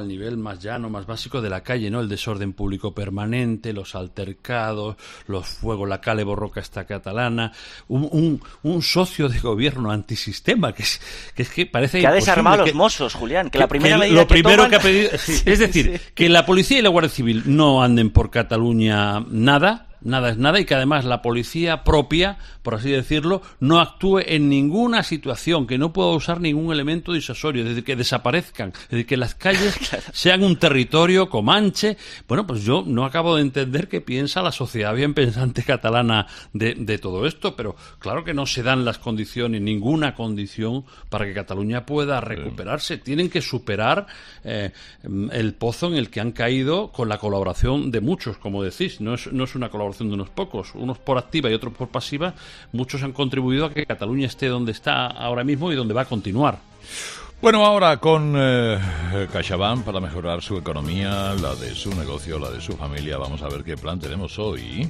nivel más llano, más básico de la calle, ¿no? El desorden público permanente, los altercados, los fuegos, la cale borroca esta catalana, un, un, un socio de gobierno antisistema que es que, es que parece que ha desarmado a los que, Mossos, Julián, que, que la primera que medida lo que primero toman... que ha pedido, sí, sí, es decir, sí. que la policía y la Guardia Civil no anden por Cataluña nada. Nada es nada, y que además la policía propia, por así decirlo, no actúe en ninguna situación, que no pueda usar ningún elemento disuasorio, es decir, que desaparezcan, es decir, que las calles sean un territorio comanche. Bueno, pues yo no acabo de entender qué piensa la sociedad bien pensante catalana de, de todo esto, pero claro que no se dan las condiciones, ninguna condición para que Cataluña pueda recuperarse. Tienen que superar eh, el pozo en el que han caído con la colaboración de muchos, como decís, no es, no es una colaboración de unos pocos, unos por activa y otros por pasiva. Muchos han contribuido a que Cataluña esté donde está ahora mismo y donde va a continuar. Bueno, ahora con eh, CaixaBank para mejorar su economía, la de su negocio, la de su familia. Vamos a ver qué plan tenemos hoy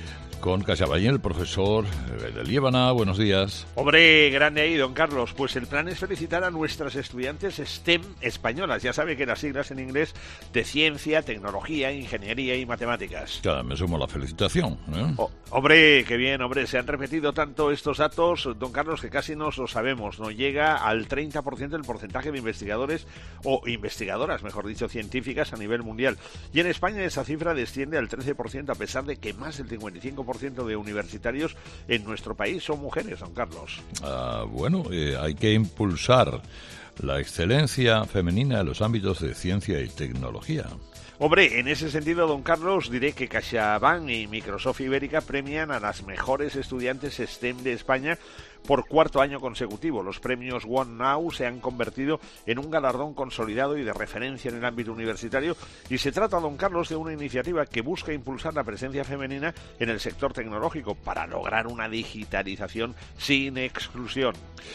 con CaixaBank, el profesor de Liébana. Buenos días. Hombre, grande ahí, don Carlos. Pues el plan es felicitar a nuestras estudiantes STEM españolas. Ya sabe que las siglas en inglés de ciencia, tecnología, ingeniería y matemáticas. Claro, me sumo a la felicitación, ¿eh? Oh, hombre, qué bien, hombre. Se han repetido tanto estos datos, don Carlos, que casi no lo sabemos. No llega al treinta por ciento el porcentaje de investigadores o investigadoras, mejor dicho, científicas a nivel mundial. Y en España esa cifra desciende al trece por ciento, a pesar de que más del cincuenta y cinco por ciento de universitarios en nuestro país son mujeres, don Carlos. Ah, bueno, eh, hay que impulsar la excelencia femenina en los ámbitos de ciencia y tecnología. Hombre, en ese sentido, don Carlos, diré que CaixaBank y Microsoft Ibérica premian a las mejores estudiantes STEM de España por cuarto año consecutivo. Los premios One Now se han convertido en un galardón consolidado y de referencia en el ámbito universitario, y se trata, don Carlos, de una iniciativa que busca impulsar la presencia femenina en el sector tecnológico para lograr una digitalización sin exclusión.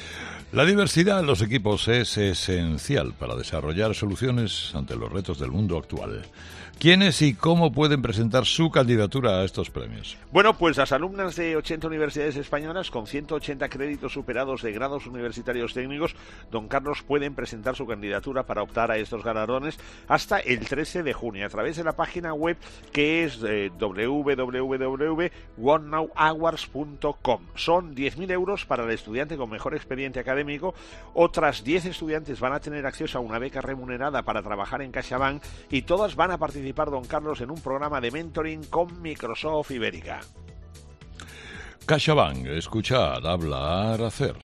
La diversidad en los equipos es esencial para desarrollar soluciones ante los retos del mundo actual. ¿Quiénes y cómo pueden presentar su candidatura a estos premios? Bueno, pues las alumnas de ochenta universidades españolas con ciento ochenta créditos superados de grados universitarios técnicos, don Carlos, pueden presentar su candidatura para optar a estos galardones hasta el trece de junio a través de la página web, que es eh, doble u doble u doble u punto one now awards punto com. Son diez mil euros para el estudiante con mejor expediente académico. Otras diez estudiantes van a tener acceso a una beca remunerada para trabajar en CaixaBank, y todas van a participar, don Carlos, en un programa de mentoring con Microsoft Ibérica. CaixaBank, escuchar, hablar, hacer.